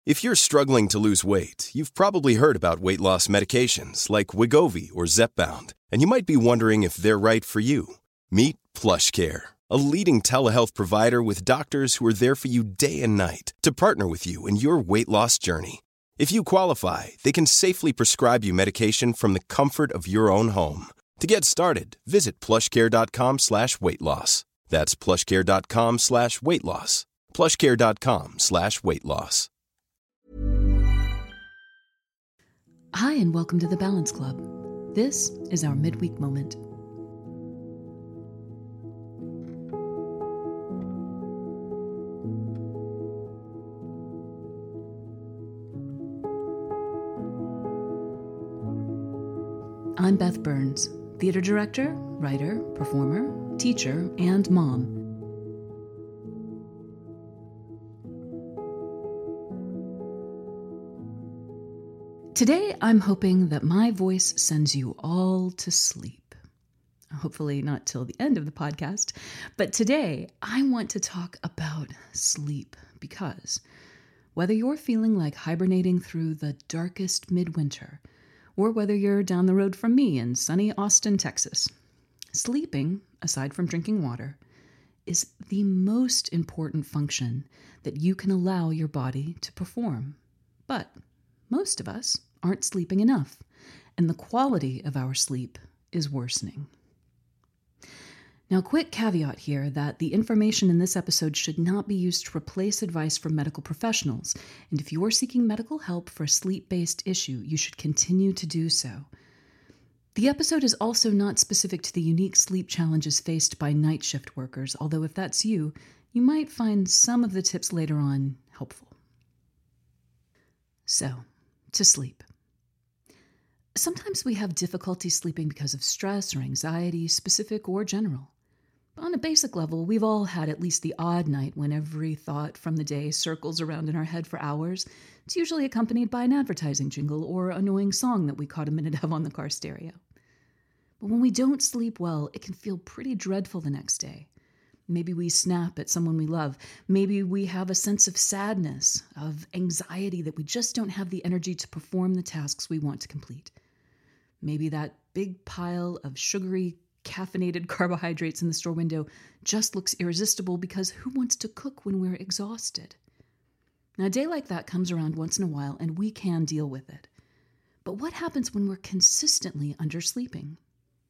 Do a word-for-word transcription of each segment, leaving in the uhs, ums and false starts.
If you're struggling to lose weight, you've probably heard about weight loss medications like Wegovy or Zepbound, and you might be wondering if they're right for you. Meet PlushCare, a leading telehealth provider with doctors who are there for you day and night to partner with you in your weight loss journey. If you qualify, they can safely prescribe you medication from the comfort of your own home. To get started, visit plushcare.com slash weight loss. That's plushcare.com slash weight loss. plushcare.com slash weight loss. Hi, and welcome to the Balance Club. This is our midweek moment. I'm Beth Burns, theater director, writer, performer, teacher, and mom. Today, I'm hoping that my voice sends you all to sleep. Hopefully not till the end of the podcast, but today I want to talk about sleep because whether you're feeling like hibernating through the darkest midwinter, or whether you're down the road from me in sunny Austin, Texas, sleeping, aside from drinking water, is the most important function that you can allow your body to perform. But most of us aren't sleeping enough, and the quality of our sleep is worsening. Now, quick caveat here that the information in this episode should not be used to replace advice from medical professionals, and if you're seeking medical help for a sleep-based issue, you should continue to do so. The episode is also not specific to the unique sleep challenges faced by night shift workers, although if that's you, you might find some of the tips later on helpful. So, to sleep. Sometimes we have difficulty sleeping because of stress or anxiety, specific or general. On a basic level, we've all had at least the odd night when every thought from the day circles around in our head for hours. It's usually accompanied by an advertising jingle or annoying song that we caught a minute of on the car stereo. But when we don't sleep well, it can feel pretty dreadful the next day. Maybe we snap at someone we love. Maybe we have a sense of sadness, of anxiety that we just don't have the energy to perform the tasks we want to complete. Maybe that big pile of sugary, caffeinated carbohydrates in the store window just looks irresistible because who wants to cook when we're exhausted? Now, a day like that comes around once in a while and we can deal with it. But what happens when we're consistently undersleeping?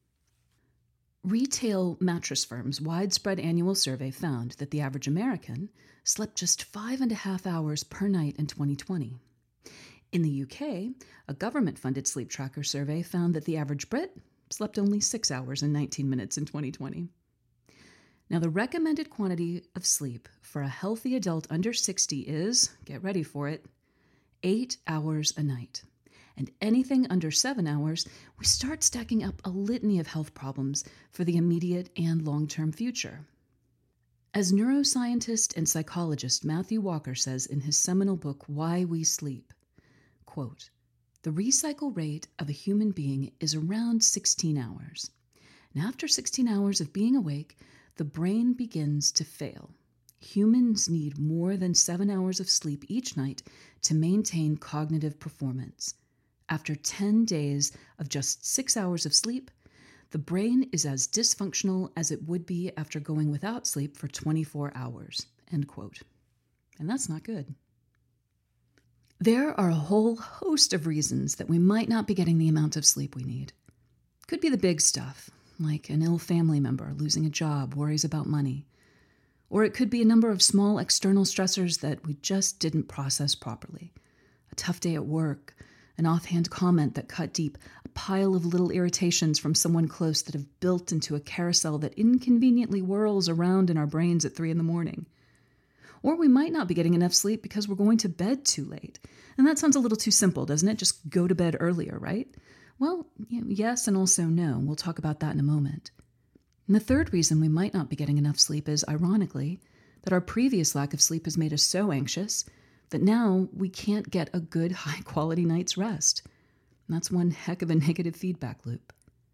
Retail mattress firms' widespread annual survey found that the average American slept just five and a half hours per night in twenty twenty. In the U K, a government-funded sleep tracker survey found that the average Brit slept only six hours and nineteen minutes in twenty twenty. Now, the recommended quantity of sleep for a healthy adult under sixty is, get ready for it, eight hours a night. And anything under seven hours, we start stacking up a litany of health problems for the immediate and long-term future. As neuroscientist and psychologist Matthew Walker says in his seminal book, Why We Sleep, quote, the recycle rate of a human being is around sixteen hours. And after sixteen hours of being awake, the brain begins to fail. Humans need more than seven hours of sleep each night to maintain cognitive performance. After ten days of just six hours of sleep, the brain is as dysfunctional as it would be after going without sleep for twenty-four hours, end quote. And that's not good. There are a whole host of reasons that we might not be getting the amount of sleep we need. Could be the big stuff, like an ill family member, losing a job, worries about money. Or it could be a number of small external stressors that we just didn't process properly. A tough day at work, an offhand comment that cut deep, a pile of little irritations from someone close that have built into a carousel that inconveniently whirls around in our brains at three in the morning. Or we might not be getting enough sleep because we're going to bed too late. And that sounds a little too simple, doesn't it? Just go to bed earlier, right? Well, you know, yes and also no. We'll talk about that in a moment. And the third reason we might not be getting enough sleep is, ironically, that our previous lack of sleep has made us so anxious that now we can't get a good, high-quality night's rest. And that's one heck of a negative feedback loop.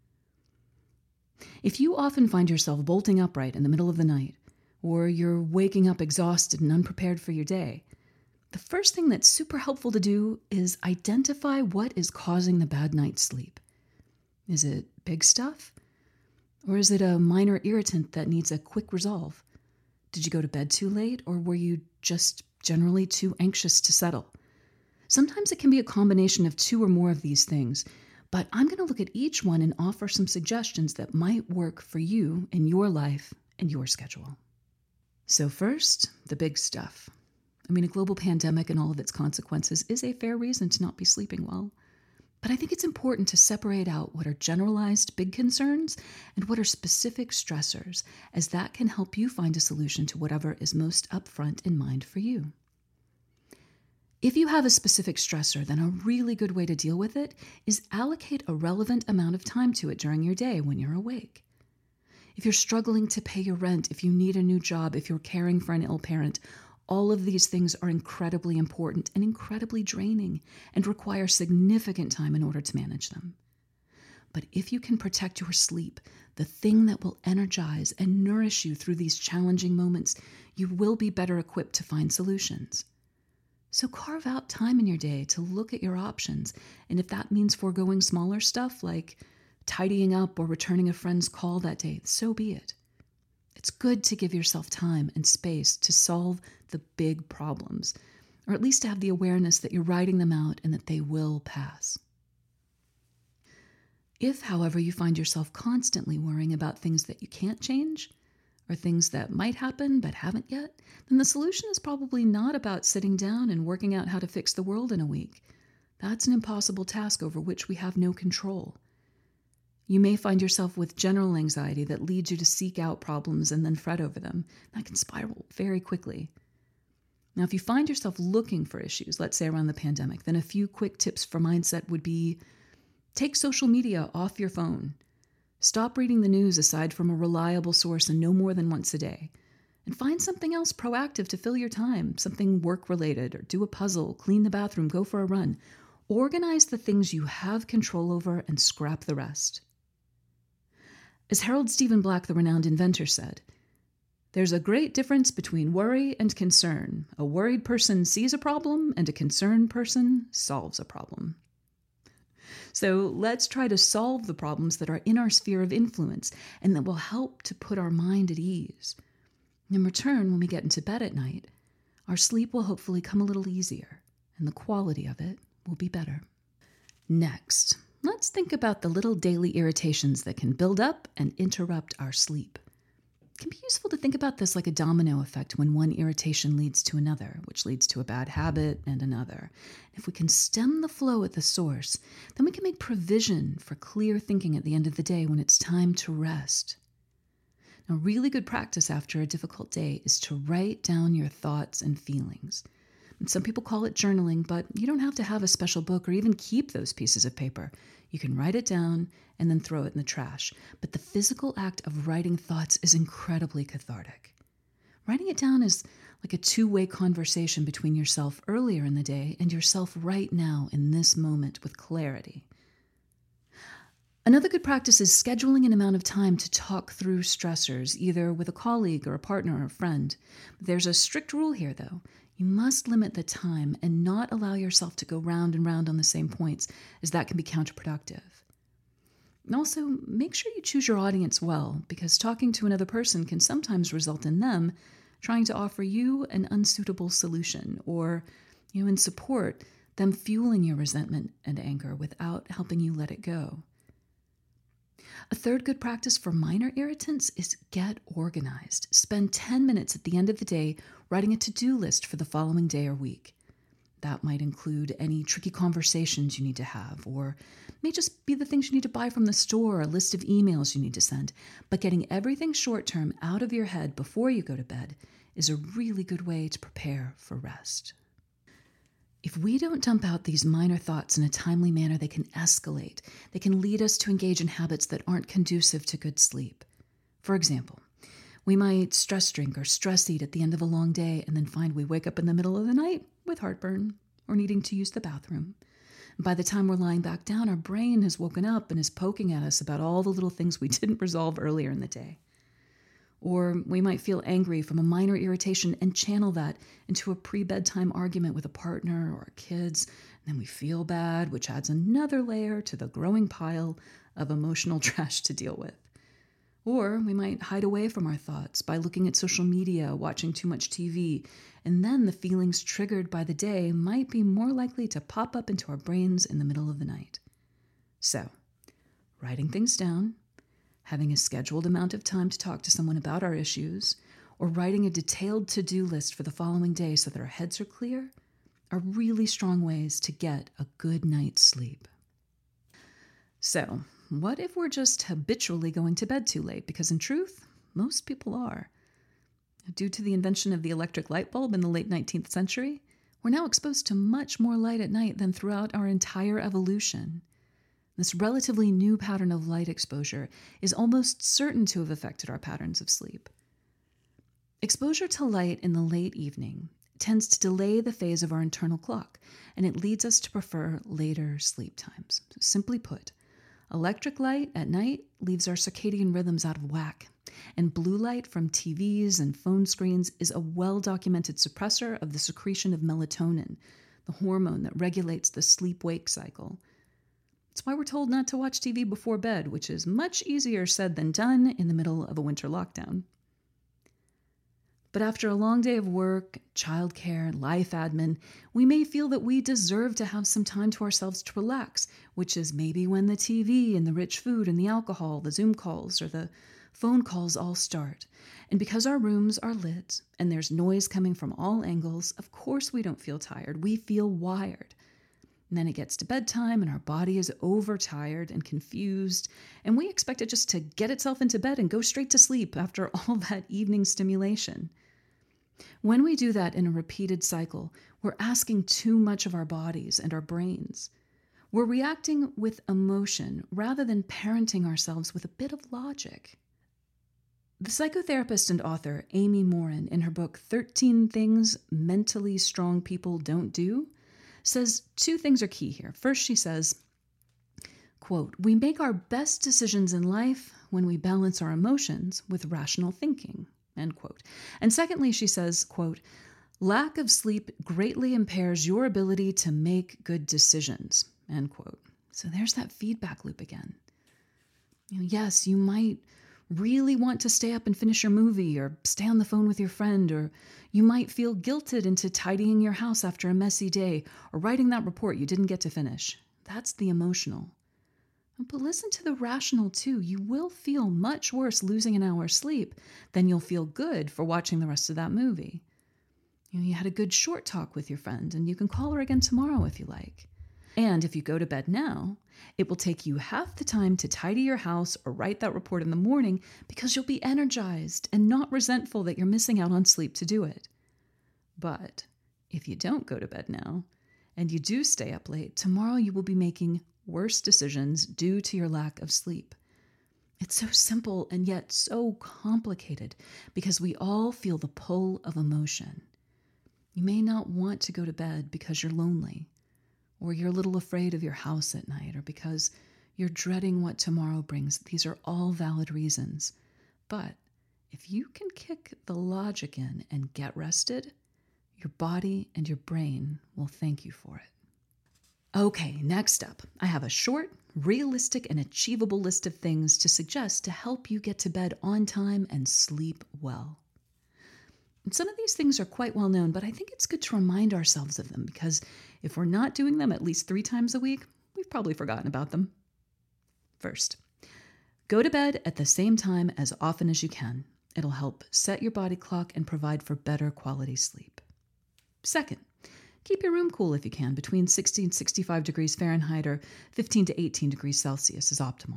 If you often find yourself bolting upright in the middle of the night, or you're waking up exhausted and unprepared for your day, The first thing that's super helpful to do is identify what is causing the bad night's sleep. Is it big stuff? Or is it a minor irritant that needs a quick resolve? Did you go to bed too late, or were you just generally too anxious to settle? Sometimes it can be a combination of two or more of these things, but I'm going to look at each one and offer some suggestions that might work for you in your life and your schedule. So first, the big stuff. I mean, a global pandemic and all of its consequences is a fair reason to not be sleeping well. But I think it's important to separate out what are generalized big concerns and what are specific stressors, as that can help you find a solution to whatever is most upfront in mind for you. If you have a specific stressor, then a really good way to deal with it is allocate a relevant amount of time to it during your day when you're awake. If you're struggling to pay your rent, if you need a new job, if you're caring for an ill parent, all of these things are incredibly important and incredibly draining and require significant time in order to manage them. But if you can protect your sleep, the thing that will energize and nourish you through these challenging moments, you will be better equipped to find solutions. So carve out time in your day to look at your options, and if that means foregoing smaller stuff like tidying up or returning a friend's call that day, so be it. It's good to give yourself time and space to solve the big problems, or at least to have the awareness that you're writing them out and that they will pass. If, however, you find yourself constantly worrying about things that you can't change, or things that might happen but haven't yet, then the solution is probably not about sitting down and working out how to fix the world in a week. That's an impossible task over which we have no control. You may find yourself with general anxiety that leads you to seek out problems and then fret over them. That can spiral very quickly. Now, if you find yourself looking for issues, let's say around the pandemic, then a few quick tips for mindset would be: take social media off your phone. Stop reading the news aside from a reliable source and no more than once a day. And find something else proactive to fill your time, something work-related, or do a puzzle, clean the bathroom, go for a run. Organize the things you have control over and scrap the rest. As Harold Stephen Black, the renowned inventor, said, "There's a great difference between worry and concern. A worried person sees a problem, and a concerned person solves a problem." So let's try to solve the problems that are in our sphere of influence and that will help to put our mind at ease. In return, when we get into bed at night, our sleep will hopefully come a little easier, and the quality of it will be better. Next, let's think about the little daily irritations that can build up and interrupt our sleep. It can be useful to think about this like a domino effect when one irritation leads to another, which leads to a bad habit and another. If we can stem the flow at the source, then we can make provision for clear thinking at the end of the day when it's time to rest. Now, really good practice after a difficult day is to write down your thoughts and feelings. And some people call it journaling, but you don't have to have a special book or even keep those pieces of paper. You can write it down and then throw it in the trash. But the physical act of writing thoughts is incredibly cathartic. Writing it down is like a two-way conversation between yourself earlier in the day and yourself right now in this moment with clarity. Another good practice is scheduling an amount of time to talk through stressors, either with a colleague or a partner or a friend. There's a strict rule here, though. You must limit the time and not allow yourself to go round and round on the same points, as that can be counterproductive. And also, make sure you choose your audience well, because talking to another person can sometimes result in them trying to offer you an unsuitable solution, or, you know, in support, them fueling your resentment and anger without helping you let it go. A third good practice for minor irritants is get organized. Spend ten minutes at the end of the day writing a to-do list for the following day or week. That might include any tricky conversations you need to have, or may just be the things you need to buy from the store, a list of emails you need to send. But getting everything short-term out of your head before you go to bed is a really good way to prepare for rest. If we don't dump out these minor thoughts in a timely manner, they can escalate. They can lead us to engage in habits that aren't conducive to good sleep. For example, we might stress drink or stress eat at the end of a long day and then find we wake up in the middle of the night with heartburn or needing to use the bathroom. And by the time we're lying back down, our brain has woken up and is poking at us about all the little things we didn't resolve earlier in the day. Or we might feel angry from a minor irritation and channel that into a pre-bedtime argument with a partner or our kids. And then we feel bad, which adds another layer to the growing pile of emotional trash to deal with. Or we might hide away from our thoughts by looking at social media, watching too much T V, and then the feelings triggered by the day might be more likely to pop up into our brains in the middle of the night. So, writing things down, having a scheduled amount of time to talk to someone about our issues, or writing a detailed to-do list for the following day so that our heads are clear, are really strong ways to get a good night's sleep. So, what if we're just habitually going to bed too late? Because in truth, most people are. Due to the invention of the electric light bulb in the late nineteenth century, we're now exposed to much more light at night than throughout our entire evolution. This relatively new pattern of light exposure is almost certain to have affected our patterns of sleep. Exposure to light in the late evening tends to delay the phase of our internal clock, and it leads us to prefer later sleep times. So simply put, electric light at night leaves our circadian rhythms out of whack, and blue light from T Vs and phone screens is a well-documented suppressor of the secretion of melatonin, the hormone that regulates the sleep-wake cycle. It's why we're told not to watch T V before bed, which is much easier said than done in the middle of a winter lockdown. But after a long day of work, childcare, life admin, we may feel that we deserve to have some time to ourselves to relax, which is maybe when the T V and the rich food and the alcohol, the Zoom calls, or the phone calls all start. And because our rooms are lit and there's noise coming from all angles, of course we don't feel tired. We feel wired. And then it gets to bedtime and our body is overtired and confused, and we expect it just to get itself into bed and go straight to sleep after all that evening stimulation. When we do that in a repeated cycle, we're asking too much of our bodies and our brains. We're reacting with emotion rather than parenting ourselves with a bit of logic. The psychotherapist and author Amy Morin, in her book thirteen Things Mentally Strong People Don't Do, says two things are key here. First, she says, quote, "We make our best decisions in life when we balance our emotions with rational thinking," end quote. And secondly, she says, quote, "Lack of sleep greatly impairs your ability to make good decisions," end quote. So there's that feedback loop again. You know, yes, you might really want to stay up and finish your movie or stay on the phone with your friend, or you might feel guilted into tidying your house after a messy day or writing that report you didn't get to finish. That's the emotional. But listen to the rational too. You will feel much worse losing an hour's sleep than you'll feel good for watching the rest of that movie. You know, you had a good short talk with your friend and you can call her again tomorrow if you like. And if you go to bed now, it will take you half the time to tidy your house or write that report in the morning because you'll be energized and not resentful that you're missing out on sleep to do it. But if you don't go to bed now and you do stay up late, tomorrow you will be making worse decisions due to your lack of sleep. It's so simple and yet so complicated because we all feel the pull of emotion. You may not want to go to bed because you're lonely, or you're a little afraid of your house at night, or because you're dreading what tomorrow brings. These are all valid reasons. But if you can kick the logic in and get rested, your body and your brain will thank you for it. Okay, next up, I have a short, realistic, and achievable list of things to suggest to help you get to bed on time and sleep well. And some of these things are quite well known, but I think it's good to remind ourselves of them because if we're not doing them at least three times a week, we've probably forgotten about them. First, go to bed at the same time as often as you can. It'll help set your body clock and provide for better quality sleep. Second, keep your room cool if you can. Between sixty and sixty-five degrees Fahrenheit or fifteen to eighteen degrees Celsius is optimal.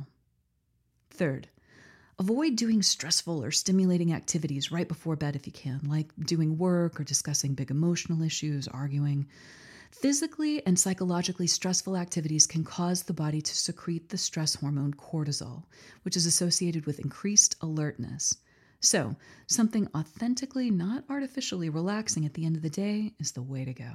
Third, avoid doing stressful or stimulating activities right before bed if you can, like doing work or discussing big emotional issues, arguing. Physically and psychologically stressful activities can cause the body to secrete the stress hormone cortisol, which is associated with increased alertness. So, something authentically, not artificially relaxing at the end of the day is the way to go.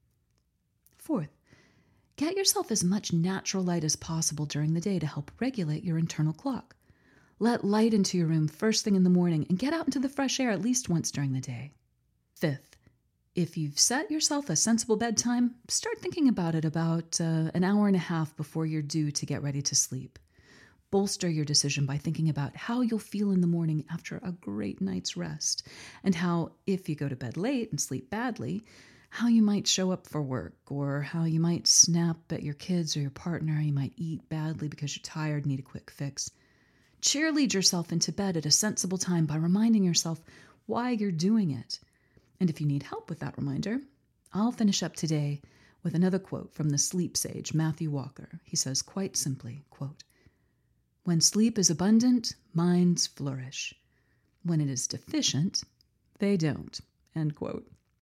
Fourth, get yourself as much natural light as possible during the day to help regulate your internal clock. Let light into your room first thing in the morning and get out into the fresh air at least once during the day. Fifth, if you've set yourself a sensible bedtime, start thinking about it about uh, an hour and a half before you're due to get ready to sleep. Bolster your decision by thinking about how you'll feel in the morning after a great night's rest, and how, if you go to bed late and sleep badly, how you might show up for work, or how you might snap at your kids or your partner, you might eat badly because you're tired and need a quick fix. Cheerlead yourself into bed at a sensible time by reminding yourself why you're doing it. And if you need help with that reminder, I'll finish up today with another quote from the sleep sage, Matthew Walker. He says quite simply, quote, "When sleep is abundant, minds flourish. When it is deficient, they don't," end quote.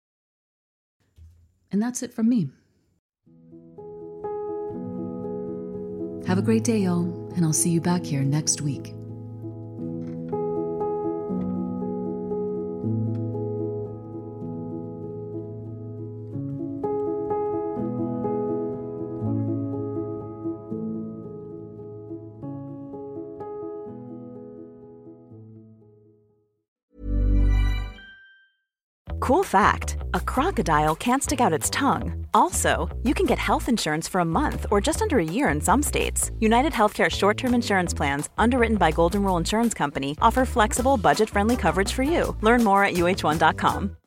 And that's it from me. Have a great day, y'all, and I'll see you back here next week. Cool fact, a crocodile can't stick out its tongue. Also, you can get health insurance for a month or just under a year in some states. United Healthcare short-term insurance plans, underwritten by Golden Rule Insurance Company, offer flexible, budget-friendly coverage for you. Learn more at U H one dot com.